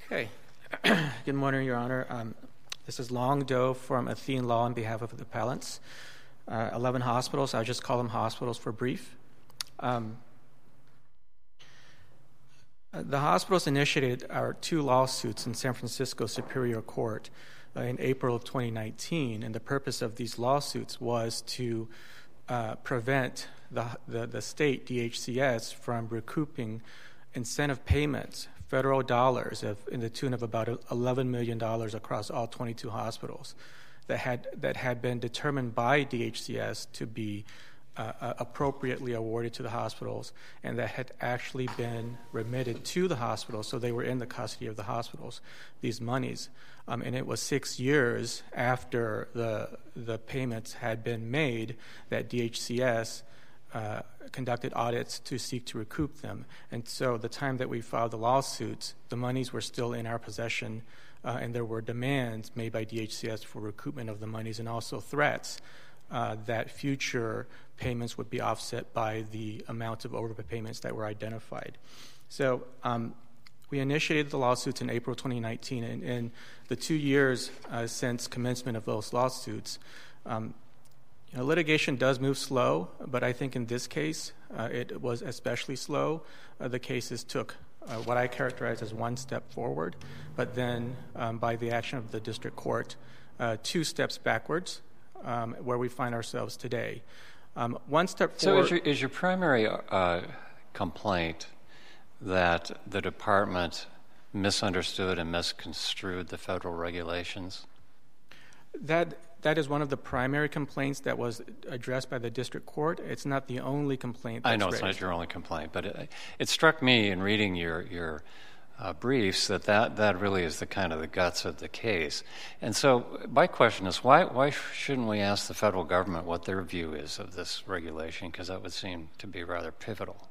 Okay. Good morning, Your Honor. This is Long Do from Athene Law on behalf of the appellants. 11 hospitals. I'll just call them hospitals for brief. The hospitals initiated our 2 lawsuits in San Francisco Superior Court in April of 2019, and the purpose of these lawsuits was to prevent the state, DHCS, from recouping incentive payments, federal dollars in the tune of about $11 million across all 22 hospitals that had been determined by DHCS to be appropriately awarded to the hospitals, and that had actually been remitted to the hospitals, so they were in the custody of the hospitals, these monies. And it was 6 years after the payments had been made that DHCS conducted audits to seek to recoup them. And so the time that we filed the lawsuits, the monies were still in our possession, and there were demands made by DHCS for recoupment of the monies, and also threats that future payments would be offset by the amount of overpayments that were identified. So we initiated the lawsuits in April 2019, and in the 2 years since commencement of those lawsuits, litigation does move slow, but I think in this case it was especially slow. The cases took what I characterize as 1 step forward, but then by the action of the district court, 2 steps backwards, where we find ourselves today. 1 step forward. So is your primary complaint that the department misunderstood and misconstrued the federal regulations? That is one of the primary complaints that was addressed by the district court. It's not the only complaint that's I know raised. It's not your only complaint, but it struck me in reading your briefs that really is the kind of the guts of the case. And so my question is, why shouldn't we ask the federal government what their view is of this regulation? Because that would seem to be rather pivotal.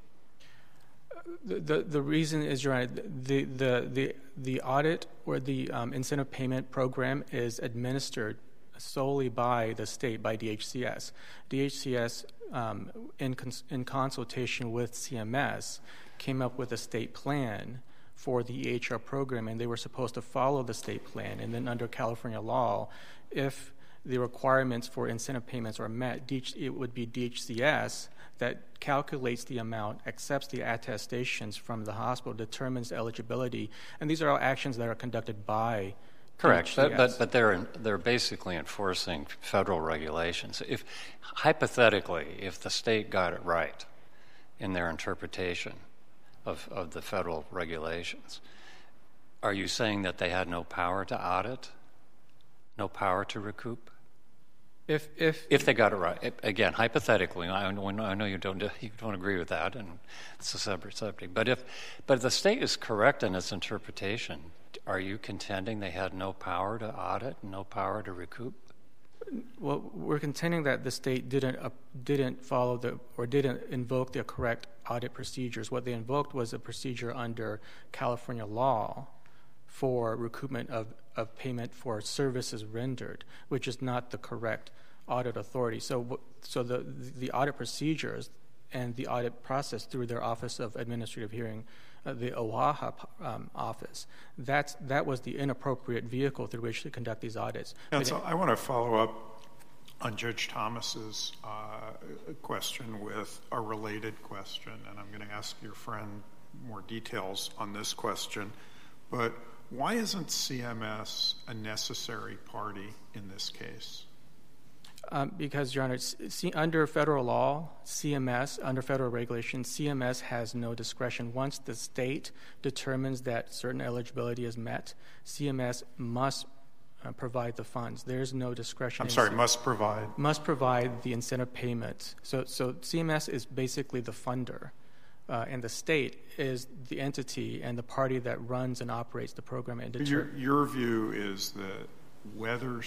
The reason is, Your Honor, the audit or the incentive payment program is administered solely by the state, by DHCS. DHCS, in consultation with CMS, came up with a state plan for the EHR program, and they were supposed to follow the state plan. And then under California law, if the requirements for incentive payments are met, it would be DHCS that calculates the amount, accepts the attestations from the hospital, determines eligibility, and these are all actions that are conducted by Correct, DHCS. but they're basically enforcing federal regulations. If hypothetically, if the state got it right in their interpretation of the federal regulations, are you saying that they had no power to audit, no power to recoup? If they got it right, again, hypothetically, I know you don't agree with that, and it's a separate subject. But if the state is correct in its interpretation, are you contending they had no power to audit, no power to recoup? Well, we're contending that the state didn't follow didn't invoke the correct audit procedures. What they invoked was a procedure under California law for recoupment of payment for services rendered, which is not the correct audit authority. So the audit procedures and the audit process through their Office of Administrative Hearing, the OAHA office, that was the inappropriate vehicle through which to conduct these audits. Counsel, I want to follow up on Judge Thomas's question with a related question, and I'm going to ask your friend more details on this question. But why isn't CMS a necessary party in this case? Because, Your Honor, under federal law, under federal regulations, CMS has no discretion. Once the state determines that certain eligibility is met, CMS must provide the funds. There's no discretion. I'm sorry, must provide? Must provide the incentive payment. So CMS is basically the funder, and the state is the entity and the party that runs and operates the program. And your view is that whether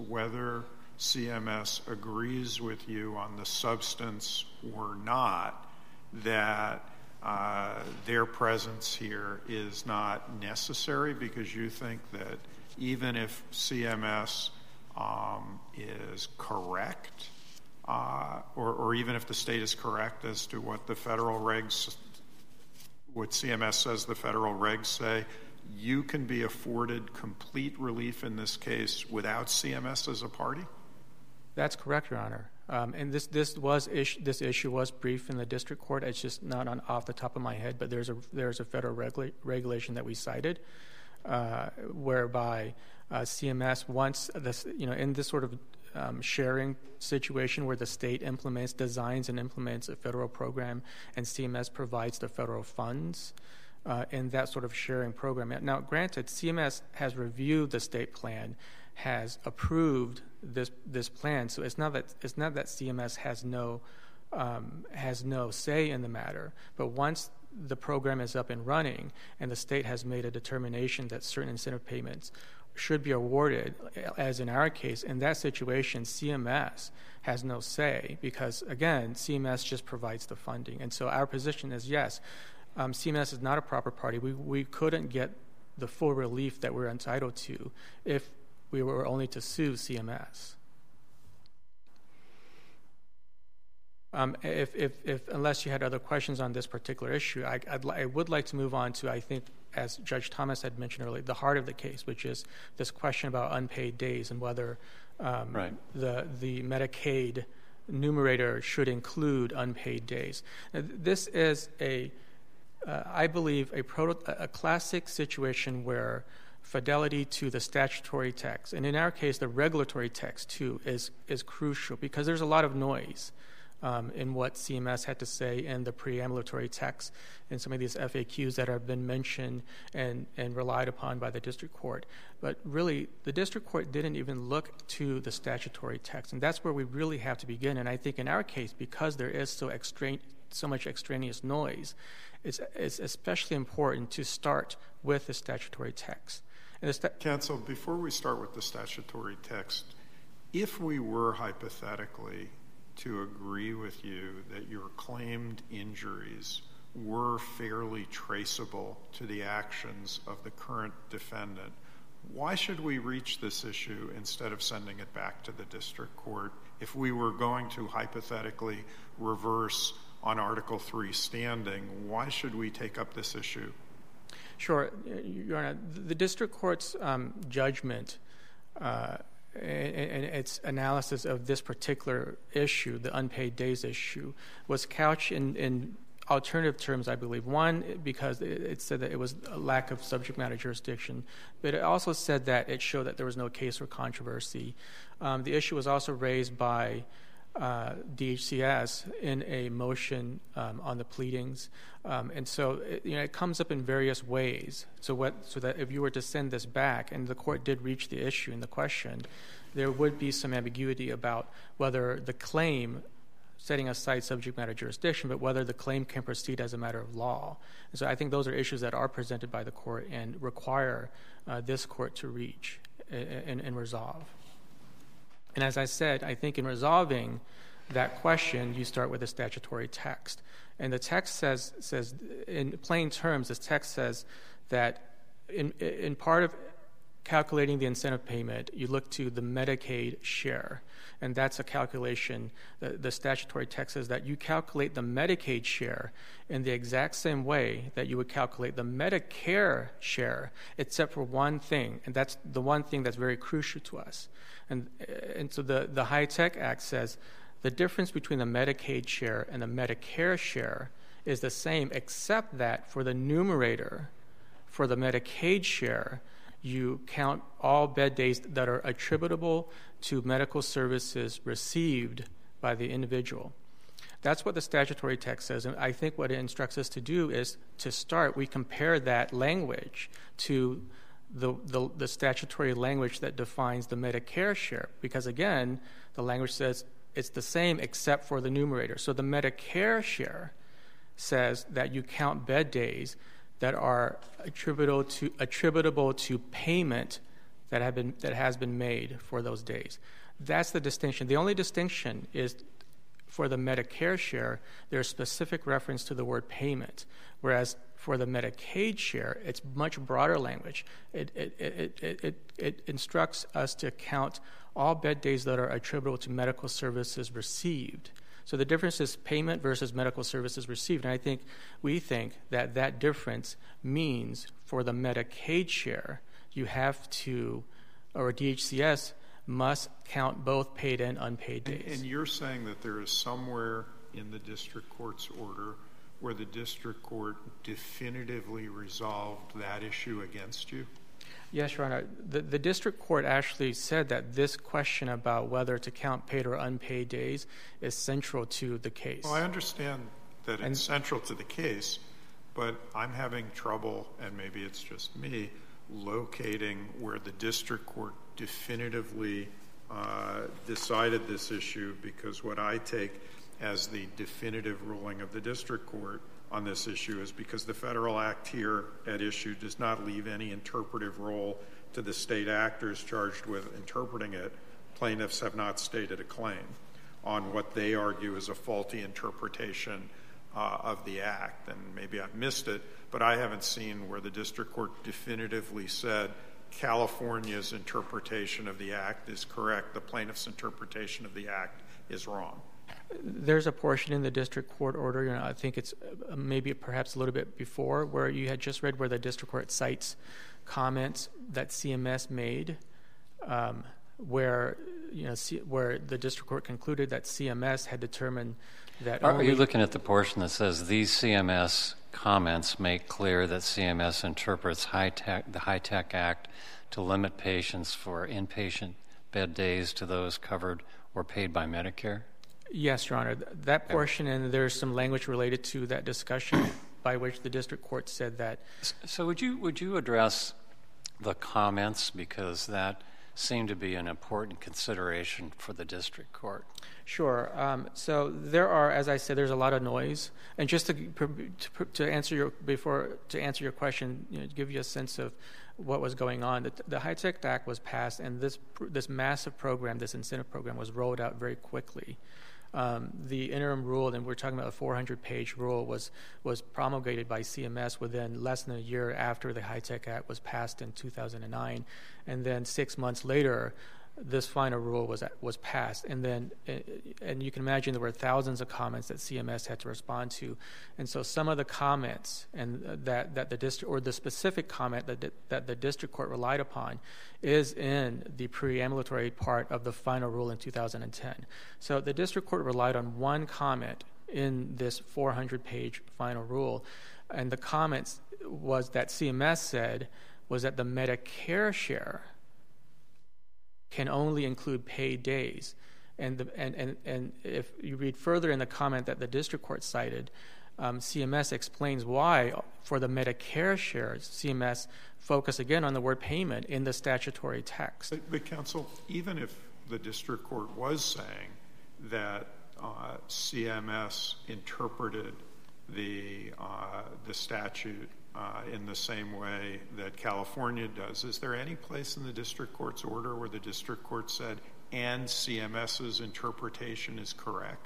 CMS agrees with you on the substance or not, that their presence here is not necessary, because you think that even if CMS is correct, or even if the state is correct as to what the federal regs, what CMS says the federal regs say, you can be afforded complete relief in this case without CMS as a party? That's correct, Your Honor. And this issue was briefed in the district court. It's just not off the top of my head, but there's a federal regulation that we cited whereby CMS wants this, in this sort of sharing situation where the state designs and implements a federal program, and CMS provides the federal funds in that sort of sharing program. Now, granted, CMS has reviewed the state plan, has approved this plan, so it's not that CMS has no say in the matter. But once the program is up and running, and the state has made a determination that certain incentive payments should be awarded, as in our case, in that situation, CMS has no say because, again, CMS just provides the funding. And so our position is, yes, CMS is not a proper party. We couldn't get the full relief that we're entitled to if we were only to sue CMS. Unless you had other questions on this particular issue, I would like to move on to, I think, as Judge Thomas had mentioned earlier, the heart of the case, which is this question about unpaid days and whether the Medicaid numerator should include unpaid days. Now, this is I believe, a classic situation where fidelity to the statutory text, and in our case, the regulatory text too, is crucial because there's a lot of noise in what CMS had to say in the preambulatory text and some of these FAQs that have been mentioned and relied upon by the district court. But really, the district court didn't even look to the statutory text, and that's where we really have to begin. And I think in our case, because there is so much extraneous noise, it's especially important to start with the statutory text. Counsel, before we start with the statutory text, if we were hypothetically to agree with you that your claimed injuries were fairly traceable to the actions of the current defendant, why should we reach this issue instead of sending it back to the district court? If we were going to hypothetically reverse on Article 3 standing, why should we take up this issue? Sure. Your Honor, the district court's judgment and its analysis of this particular issue, the unpaid days issue, was couched in alternative terms, I believe. One, because it said that it was a lack of subject matter jurisdiction, but it also said that it showed that there was no case or controversy. The issue was also raised by DHCS in a motion on the pleadings, and so it comes up in various ways. So that if you were to send this back, and the court did reach the issue and the question, there would be some ambiguity about whether the claim, setting aside subject matter jurisdiction, but whether the claim can proceed as a matter of law. And so I think those are issues that are presented by the court and require this court to reach and resolve. And as I said, I think in resolving that question, you start with the statutory text. And the text says in plain terms, the text says that in part of calculating the incentive payment, you look to the Medicaid share. And that's a calculation. The statutory text says that you calculate the Medicaid share in the exact same way that you would calculate the Medicare share, except for one thing. And that's the one thing that's very crucial to us. And so the HITECH Act says the difference between the Medicaid share and the Medicare share is the same, except that for the numerator, for the Medicaid share, you count all bed days that are attributable to medical services received by the individual. That's what the statutory text says, and I think what it instructs us to do is to start, we compare that language to the statutory language that defines the Medicare share, because again, the language says it's the same except for the numerator. So the Medicare share says that you count bed days that are attributable to payment that has been made for those days. That's the distinction. The only distinction is for the Medicare share, there's specific reference to the word payment, whereas for the Medicaid share, it's much broader language. It instructs us to count all bed days that are attributable to medical services received. So the difference is payment versus medical services received. And we think that that difference means for the Medicaid share, you have to, or DHCS must count both paid and unpaid days. And you're saying that there is somewhere in the district court's order where the district court definitively resolved that issue against you? Yes, Your Honor. The district court actually said that this question about whether to count paid or unpaid days is central to the case. Well, I understand that it's central to the case, but I'm having trouble, and maybe it's just me, locating where the district court definitively decided this issue, because what I take as the definitive ruling of the district court on this issue is because the federal act here at issue does not leave any interpretive role to the state actors charged with interpreting it. Plaintiffs have not stated a claim on what they argue is a faulty interpretation of the act. And maybe I've missed it, but I haven't seen where the district court definitively said California's interpretation of the act is correct, the plaintiff's interpretation of the act is wrong. There's a portion in the district court order, I think it's maybe perhaps a little bit before, where you had just read where the district court cites comments that CMS made, where the district court concluded that CMS had determined that Are you looking at the portion that says these CMS comments make clear that CMS interprets the HITECH Act to limit patients for inpatient bed days to those covered or paid by Medicare? Yes, Your Honor. That portion, and there's some language related to that discussion by which the district court said that. So would you address the comments, because that seemed to be an important consideration for the district court? Sure. So there are, as I said, there's a lot of noise, and just to answer your question, to give you a sense of what was going on, the HITECH Act was passed, and this massive program, this incentive program, was rolled out very quickly. The interim rule, and we're talking about a 400-page rule, was promulgated by CMS within less than a year after the HITECH Act was passed in 2009, and then 6 months later, this final rule was passed, and you can imagine there were thousands of comments that CMS had to respond to, and so some of the comments and that the district, or the specific comment that the district court relied upon, is in the preambulatory part of the final rule in 2010. So the district court relied on one comment in this 400-page final rule, and the comments was that CMS said was that the Medicare share can only include paid days. And if you read further in the comment that the district court cited, CMS explains why, for the Medicare shares, CMS focused again on the word payment in the statutory text. But counsel, even if the district court was saying that CMS interpreted the statute in the same way that California does, is there any place in the district court's order where the district court said, and CMS's interpretation is correct?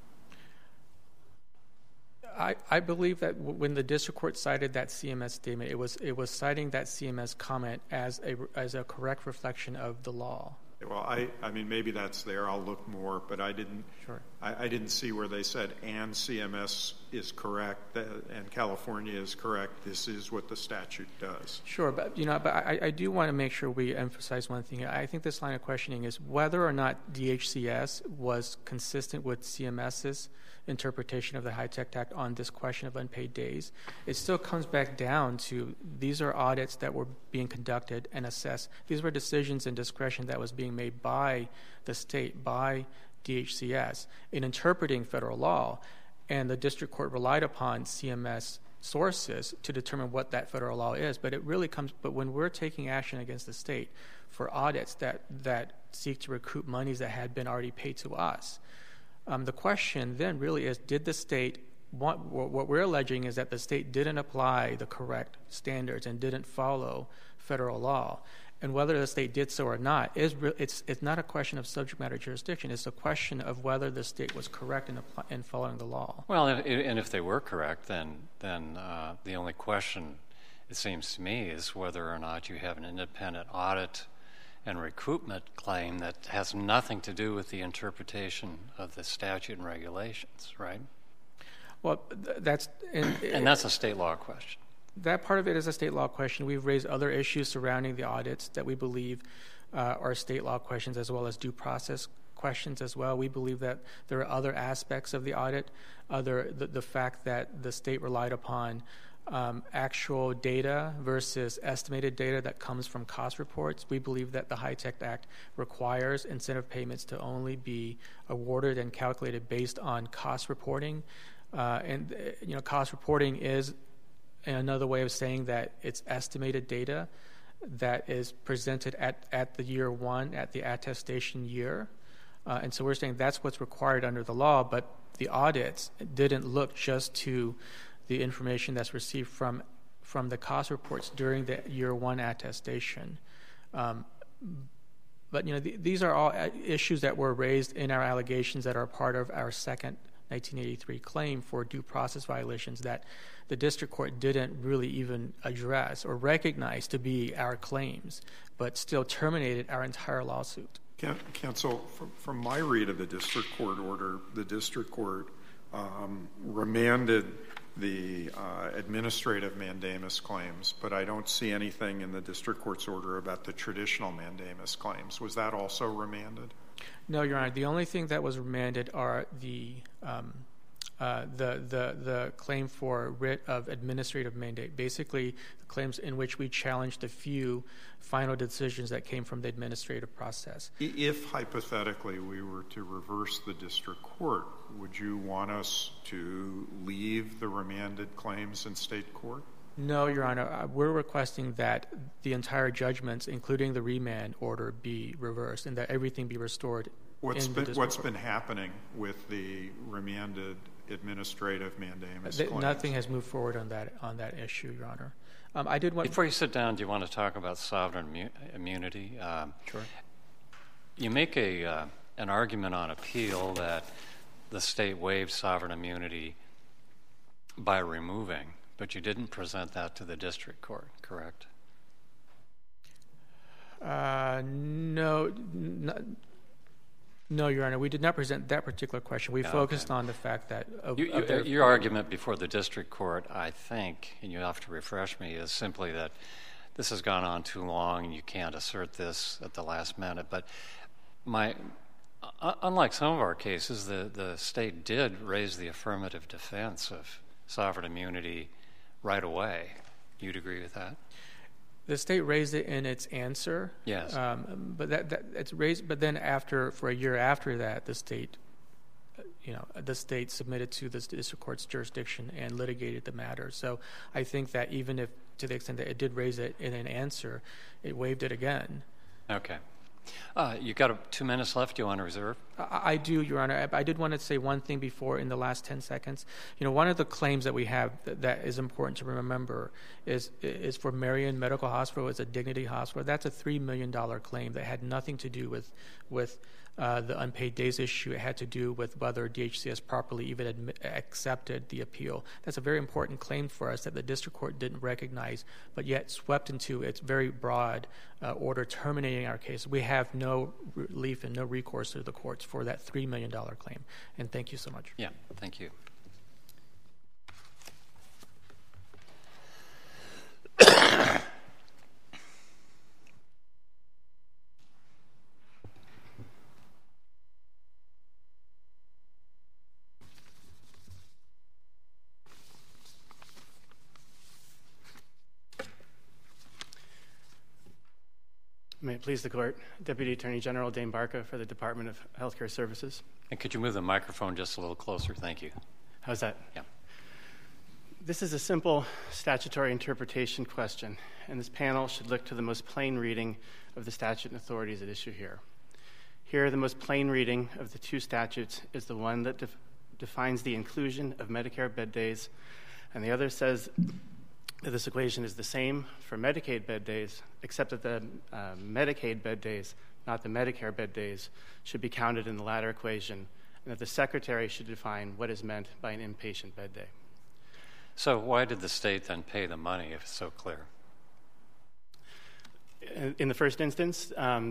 I believe that when the district court cited that CMS statement, it was citing that CMS comment as a correct reflection of the law. Well, I mean, maybe that's there. I'll look more, but I didn't. Sure. I didn't see where they said, and CMS is correct, and California is correct. This is what the statute does. Sure, but I do want to make sure we emphasize one thing. I think this line of questioning is whether or not DHCS was consistent with CMS's interpretation of the HITECH Act on this question of unpaid days. It still comes back down to these are audits that were being conducted and assessed. These were decisions and discretion that was being made by the state, by DHCS, in interpreting federal law, and the district court relied upon CMS sources to determine what that federal law is. But when we're taking action against the state for audits that seek to recoup monies that had been already paid to us, the question then really is, did the state, what we're alleging is that the state didn't apply the correct standards and didn't follow federal law. And whether the state did so or not, it's not a question of subject matter jurisdiction. It's a question of whether the state was correct in following the law. Well, and if they were correct, then the only question, it seems to me, is whether or not you have an independent audit and recoupment claim that has nothing to do with the interpretation of the statute and regulations, right? Well, that's... And that's a state law question. That part of it is a state law question. We've raised other issues surrounding the audits that we believe are state law questions, as well as due process questions as well. We believe that there are other aspects of the audit, the fact that the state relied upon actual data versus estimated data that comes from cost reports. We believe that the HITECH Act requires incentive payments to only be awarded and calculated based on cost reporting. Cost reporting is another way of saying that it's estimated data that is presented at the year one, at the attestation year. And so we're saying that's what's required under the law, but the audits didn't look just to the information that's received from the cost reports during the year one attestation. But these are all issues that were raised in our allegations that are part of our second 1983 claim for due process violations that the district court didn't really even address or recognize to be our claims, but still terminated our entire lawsuit. Counsel, from my read of the district court order, the district court remanded the administrative mandamus claims, but I don't see anything in the district court's order about the traditional mandamus claims. Was that also remanded? No, Your Honor. The only thing that was remanded are the claim for writ of administrative mandate, basically the claims in which we challenged a few final decisions that came from the administrative process. If hypothetically we were to reverse the district court, would you want us to leave the remanded claims in state court? No, Your Honor. We're requesting that the entire judgments, including the remand order, be reversed and that everything be restored. What's been happening with the remanded administrative mandamus claims? Nothing has moved forward on that issue, Your Honor. Before you sit down, do you want to talk about sovereign immunity? Sure. You make an argument on appeal that the state waived sovereign immunity by removing, but you didn't present that to the district court, correct? No, Your Honor. We did not present that particular question. We focused on the fact that... Your argument before the district court, I think, and you have to refresh me, is simply that this has gone on too long and you can't assert this at the last minute. But unlike some of our cases, the state did raise the affirmative defense of sovereign immunity right away. You'd agree with that? The state raised it in its answer. Yes. But it's raised. But then, for a year after that, the state submitted to the district court's jurisdiction and litigated the matter. So I think that even if, to the extent that it did raise it in an answer, it waived it again. Okay. You got 2 minutes left. Do you want to reserve? I do, Your Honor. I did want to say one thing before in the last 10 seconds. One of the claims that we have that is important to remember is for Marion Medical Hospital. It's a Dignity Hospital. That's a $3 million claim that had nothing to do with the unpaid days issue. It had to do with whether DHCS properly even accepted the appeal. That's a very important claim for us that the district court didn't recognize, but yet swept into its very broad order terminating our case. We have no relief and no recourse to the courts for that $3 million claim. And thank you so much. Yeah, thank you. May it please the Court. Deputy Attorney General Dane Barca for the Department of Healthcare Services. And could you move the microphone just a little closer? Thank you. How's that? Yeah. This is a simple statutory interpretation question, and this panel should look to the most plain reading of the statute and authorities at issue here. Here, the most plain reading of the two statutes is the one that defines the inclusion of Medicare bed days, and the other says that this equation is the same for Medicaid bed days, except that the Medicaid bed days, not the Medicare bed days, should be counted in the latter equation, and that the Secretary should define what is meant by an inpatient bed day. So why did the state then pay the money if it's so clear? In the first instance,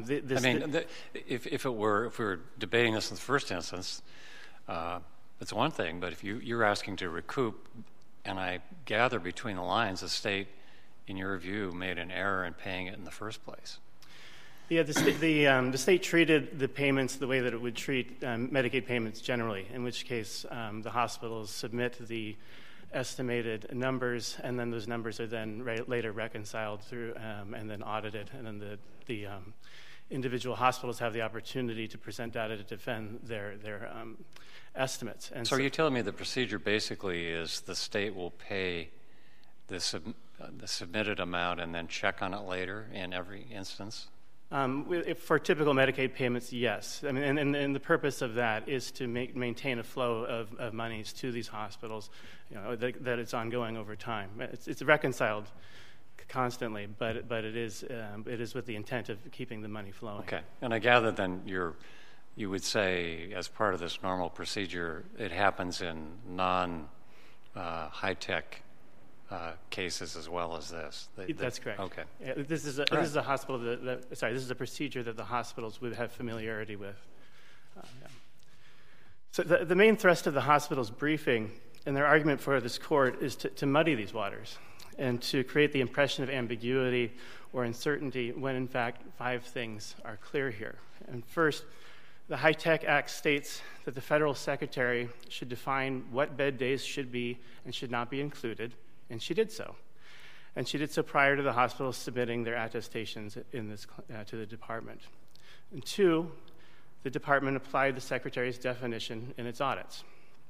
if we were debating this in the first instance, it's one thing. But if you're asking to recoup, and I gather between the lines, the state, in your view, made an error in paying it in the first place. Yeah, the state treated the payments the way that it would treat Medicaid payments generally, in which case the hospitals submit the estimated numbers, and then those numbers are then later reconciled through and then audited, and then the individual hospitals have the opportunity to present data to defend their estimates. And so are you telling me the procedure basically is the state will pay the submitted amount and then check on it later in every instance? For typical Medicaid payments, yes. I mean, and the purpose of that is to maintain a flow of monies to these hospitals, that it's ongoing over time. It's reconciled constantly, but it is with the intent of keeping the money flowing. Okay, and I gather then you would say, as part of this normal procedure, it happens in non-high-tech cases as well as this. That's correct. Okay. Yeah, this is a hospital this is a procedure that the hospitals would have familiarity with. Yeah. So the main thrust of the hospital's briefing and their argument for this court is to muddy these waters and to create the impression of ambiguity or uncertainty when, in fact, 5 things are clear here. And first, the HITECH Act states that the federal secretary should define what bed days should be and should not be included, and she did so. And she did so prior to the hospitals submitting their attestations to the department. And 2, the department applied the secretary's definition in its audits.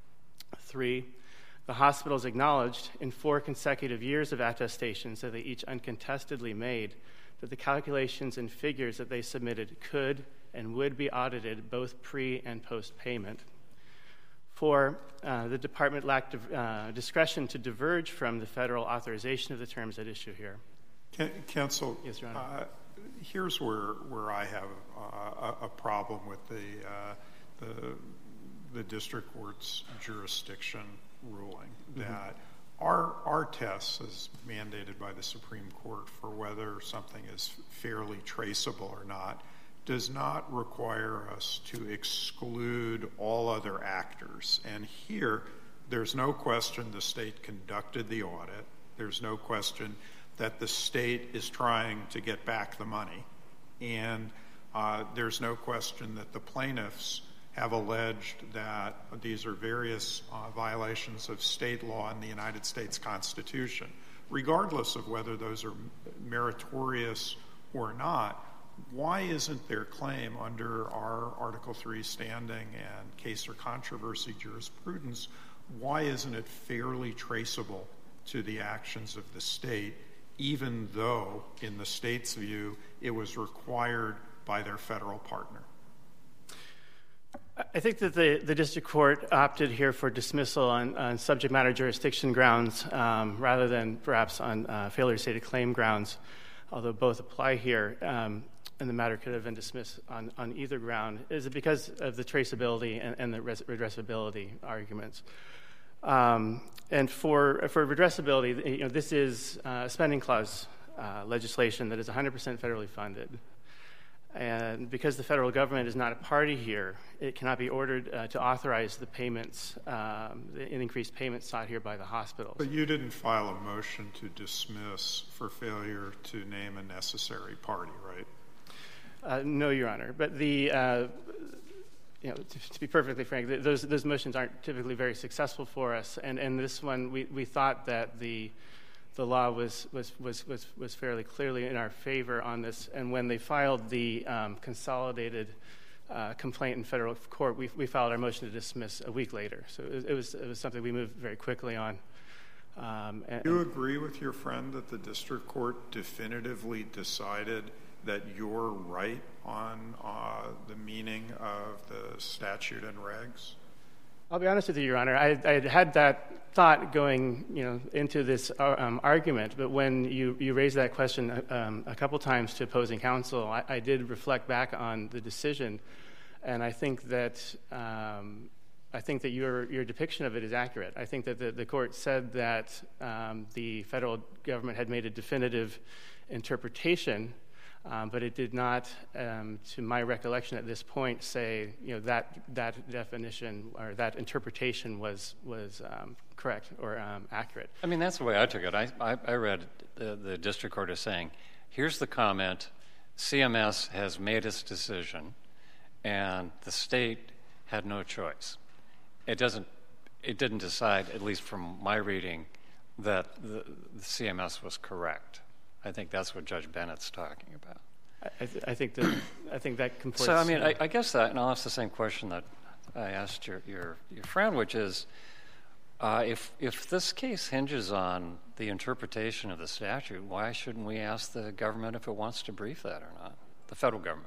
3, the hospitals acknowledged in 4 consecutive years of attestations that they each uncontestedly made that the calculations and figures that they submitted could and would be audited both pre- and post-payment. 4, the department lacked discretion to diverge from the federal authorization of the terms at issue here. Counsel, yes, Your Honor. Here's where I have a problem with the district court's jurisdiction ruling, that our tests, as mandated by the Supreme Court for whether something is fairly traceable or not, does not require us to exclude all other actors. And here, there's no question the state conducted the audit. There's no question that the state is trying to get back the money. And there's no question that the plaintiffs have alleged that these are various violations of state law and the United States Constitution. Regardless of whether those are meritorious or not, why isn't their claim under our Article III standing and case or controversy jurisprudence, why isn't it fairly traceable to the actions of the state, even though, in the state's view, it was required by their federal partner? I think that the district court opted here for dismissal on subject matter jurisdiction grounds rather than perhaps on failure to state a claim grounds, although both apply here. And the matter could have been dismissed on either ground. Is it because of the traceability and the redressability arguments? And for redressability, this is a spending clause legislation that is 100% federally funded. And because the federal government is not a party here, it cannot be ordered to authorize the payments, the increased payments sought here by the hospitals. But you didn't file a motion to dismiss for failure to name a necessary party, right? No, Your Honor. But to be perfectly frank, those motions aren't typically very successful for us. And this one, we thought that the law was fairly clearly in our favor on this. And when they filed the consolidated complaint in federal court, we filed our motion to dismiss a week later. So it was something we moved very quickly on. Do you agree with your friend that the district court definitively decided that you're right on the meaning of the statute and regs? I'll be honest with you, Your Honor. I had that thought going, into this argument, but when you raised that question a couple times to opposing counsel, I did reflect back on the decision, and I think that your depiction of it is accurate. I think that the court said that the federal government had made a definitive interpretation But it did not, to my recollection at this point, say that definition or that interpretation was correct or accurate. I mean, that's the way I took it. I read the district court as saying, here's the comment, CMS has made its decision, and the state had no choice. It didn't decide, at least from my reading, that the CMS was correct. I think that's what Judge Bennett's talking about. I think that comports. So, I mean, I guess that, and I'll ask the same question that I asked your friend, which is, if this case hinges on the interpretation of the statute, why shouldn't we ask the government if it wants to brief that or not, the federal government?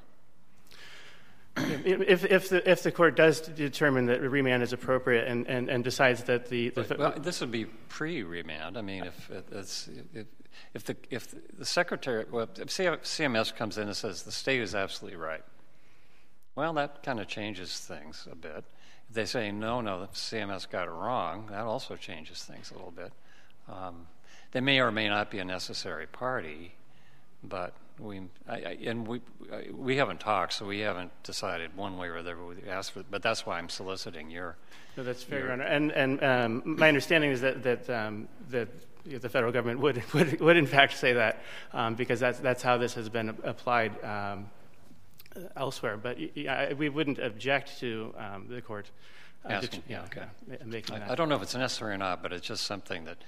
If the court does determine that remand is appropriate and decides that well, this would be pre-remand. I mean, if the secretary, well, if CMS comes in and says the state is absolutely right, well, that kind of changes things a bit. If they say no, the CMS got it wrong, that also changes things a little bit. They may or may not be a necessary party, but we haven't talked, so we haven't decided one way or the other what we asked for. But that's why I'm soliciting your. No, that's fair, Your Honor. And my understanding is that the federal government would in fact say that because that's how this has been applied elsewhere. But we wouldn't object to the court asking. Making that. I don't know if it's necessary or not, but it's just something that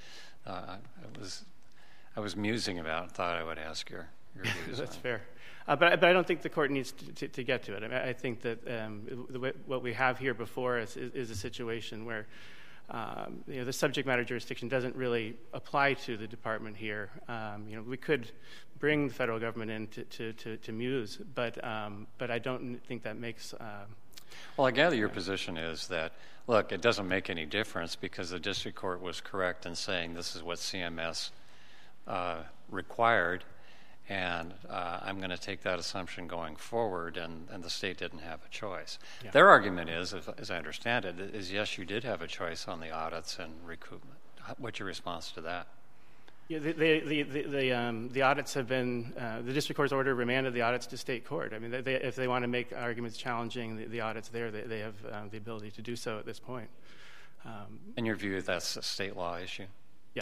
I was musing about and thought I would ask your views. That's fair. But I don't think the court needs to get to it. I mean, I think that what we have here before us is a situation where the subject matter jurisdiction doesn't really apply to the department here. We could bring the federal government in to muse, but I don't think that makes. Well, I gather your position is that, look, it doesn't make any difference because the district court was correct in saying this is what CMS required, and I'm going to take that assumption going forward, and the state didn't have a choice. Yeah. Their argument is, as I understand it, is yes, you did have a choice on the audits and recoupment. What's your response to that? Yeah, the audits have been, the district court's order remanded the audits to state court. I mean, if they want to make arguments challenging the audits there, they have the ability to do so at this point. In your view, that's a state law issue? Yeah.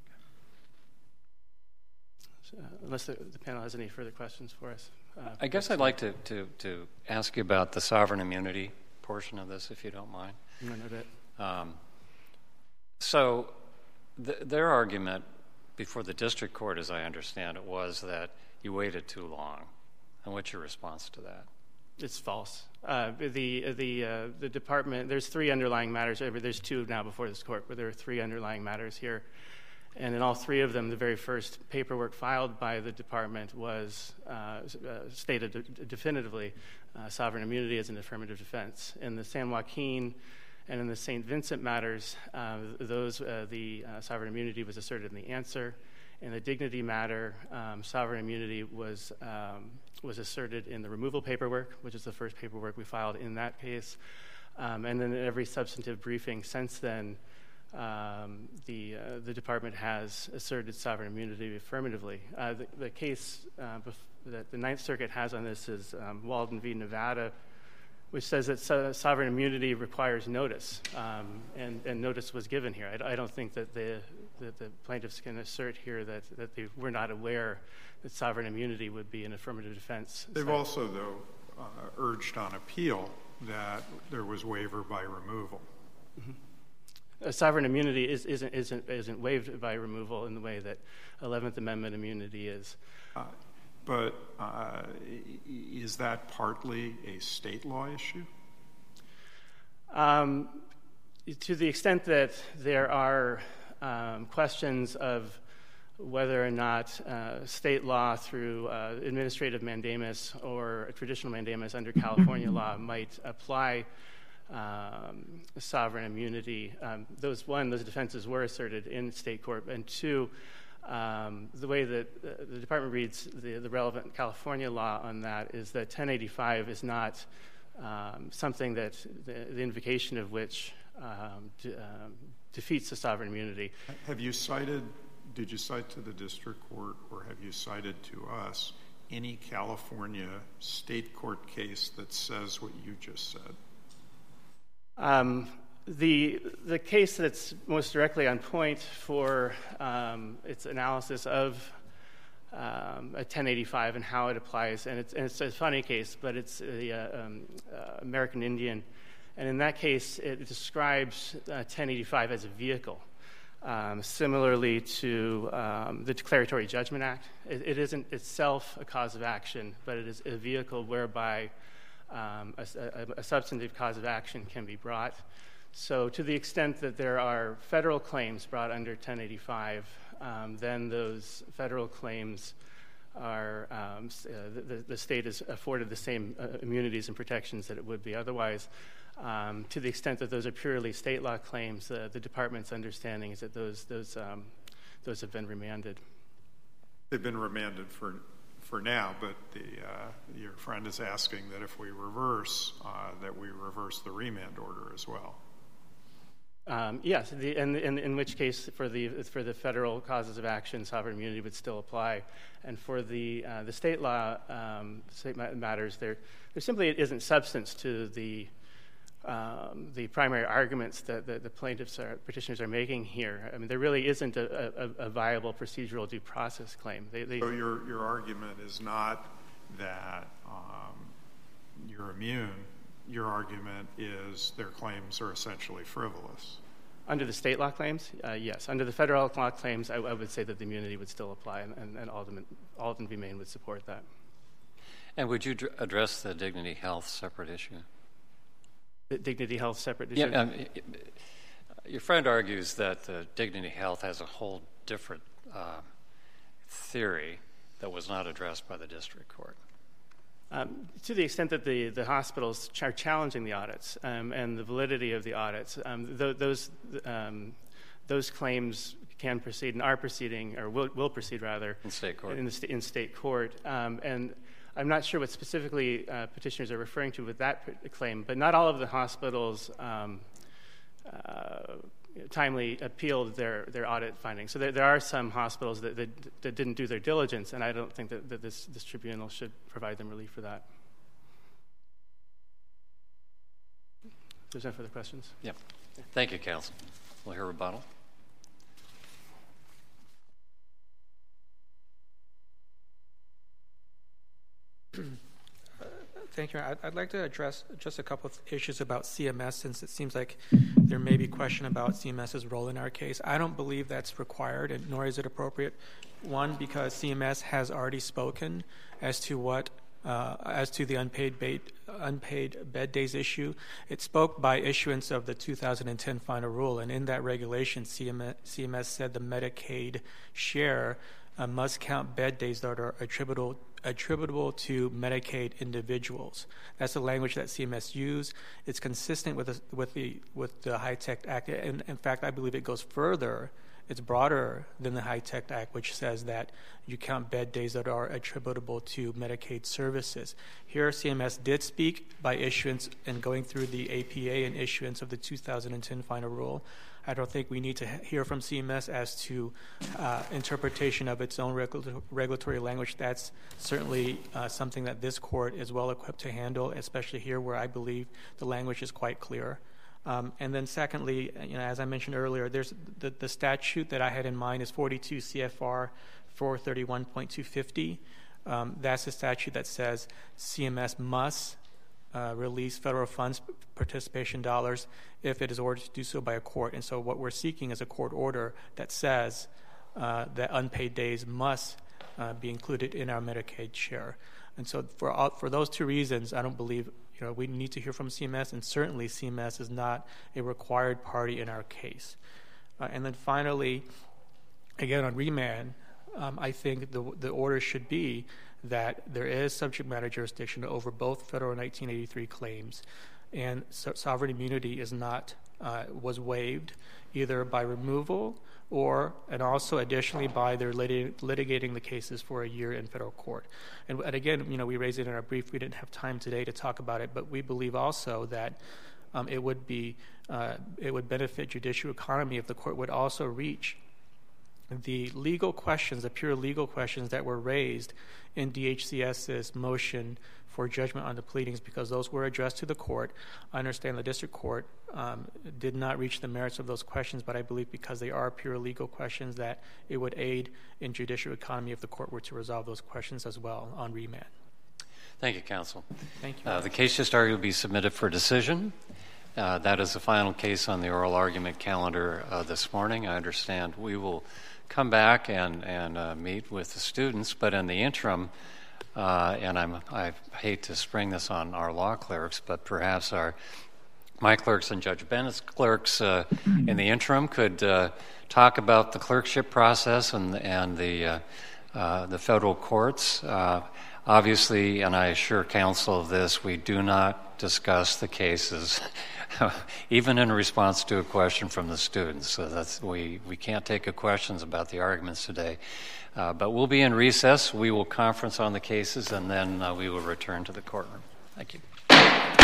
Unless the panel has any further questions for us. I guess I'd like to ask you about the sovereign immunity portion of this, if you don't mind. No doubt. So their argument before the district court, as I understand it, was that you waited too long. And what's your response to that? It's false. The department, there's three underlying matters. There's two now before this court, but there are three underlying matters here. And in all three of them, the very first paperwork filed by the department was stated definitively sovereign immunity as an affirmative defense. In the San Joaquin and in the St. Vincent matters, the sovereign immunity was asserted in the answer. In the dignity matter, sovereign immunity was asserted in the removal paperwork, which is the first paperwork we filed in that case. And then in every substantive briefing since then, the department has asserted sovereign immunity affirmatively. The case that the Ninth Circuit has on this is Walden v. Nevada, which says that sovereign immunity requires notice, and notice was given here. I don't think that the plaintiffs can assert here that they were not aware that sovereign immunity would be an affirmative defense. They've also, though, urged on appeal that there was waiver by removal. Mm-hmm. Sovereign immunity isn't waived by removal in the way that 11th Amendment immunity is. But is that partly a state law issue? To the extent that there are questions of whether or not state law through administrative mandamus or a traditional mandamus under California law might apply sovereign immunity. Those defenses were asserted in state court, and two, the way that the department reads the relevant California law on that is that 1085 is not something that the invocation of which defeats the sovereign immunity. Did you cite to the district court, or have you cited to us any California state court case that says what you just said? The case that's most directly on point for its analysis of a 1085 and how it applies, and it's a funny case, but it's the American Indian, and in that case it describes 1085 as a vehicle, similarly to the Declaratory Judgment Act. It isn't itself a cause of action, but it is a vehicle whereby a substantive cause of action can be brought. So to the extent that there are federal claims brought under 1085, then those federal claims are, the state is afforded the same immunities and protections that it would be otherwise. To the extent that those are purely state law claims, the department's understanding is that those have been remanded. They've been remanded for now, but your friend is asking that if we reverse, that we reverse the remand order as well. Yes, and in which case, for the federal causes of action, sovereign immunity would still apply, and for the state law state matters, there simply isn't substance to the primary arguments that the petitioners are making here. I mean, there really isn't a viable procedural due process claim. So your argument is not that you're immune. Your argument is their claims are essentially frivolous. Under the state law claims, yes. Under the federal law claims, I would say that the immunity would still apply, and Alden v. Maine would support that. And would you address the Dignity Health separate issue? The Dignity Health separate issue? Yeah, your friend argues that Dignity Health has a whole different theory that was not addressed by the district court. To the extent that the hospitals are challenging the audits and the validity of the audits, those claims can proceed and are proceeding, or will proceed rather, in state court. In state court. And I'm not sure what specifically petitioners are referring to with that claim, but not all of the hospitals timely appealed their audit findings. So there are some hospitals that didn't do their diligence, and I don't think that this tribunal should provide them relief for that. If there's no further questions. Yep. Thank you, counsel. We'll hear rebuttal. Thank you. I'd like to address just a couple of issues about CMS, since it seems like there may be question about CMS's role in our case. I don't believe that's required, and nor is it appropriate. One, because CMS has already spoken as to the unpaid bed days issue. It spoke by issuance of the 2010 final rule, and in that regulation, CMS said the Medicaid share must count bed days that are attributable to Medicaid individuals. That's the language that CMS used. It's consistent with the HITECH Act, and in fact, I believe it goes further. It's broader than the HITECH Act, which says that you count bed days that are attributable to Medicaid services. Here, CMS did speak by issuance and going through the APA and issuance of the 2010 final rule. I don't think we need to hear from CMS as to interpretation of its own regulatory language. That's certainly something that this court is well equipped to handle, especially here where I believe the language is quite clear. And then secondly, as I mentioned earlier, there's the statute that I had in mind is 42 CFR 431.250. That's a statute that says CMS must release federal funds participation dollars if it is ordered to do so by a court. And so what we're seeking is a court order that says that unpaid days must be included in our Medicaid share. And so for those two reasons, I don't believe we need to hear from CMS, and certainly CMS is not a required party in our case. And then finally, again on remand, I think the order should be that there is subject matter jurisdiction over both federal 1983 claims, and sovereign immunity was waived either by removal and also additionally by their litigating the cases for a year in federal court. And again, we raised it in our brief. We didn't have time today to talk about it, but we believe also that it would benefit judicial economy if the court would also reach the legal questions, the pure legal questions that were raised in DHCS's motion for judgment on the pleadings, because those were addressed to the court. I understand the district court did not reach the merits of those questions, but I believe because they are pure legal questions that it would aid in judicial economy if the court were to resolve those questions as well on remand. Thank you, counsel. Thank you. The case just argued will be submitted for decision. That is the final case on the oral argument calendar this morning. I understand we will come back and meet with the students, but in the interim, and I hate to spring this on our law clerks, but perhaps my clerks and Judge Bennett's clerks in the interim could talk about the clerkship process and the federal courts. Obviously, and I assure counsel of this, we do not discuss the cases, even in response to a question from the students. So we can't take questions about the arguments today. But we'll be in recess. We will conference on the cases, and then we will return to the courtroom. Thank you.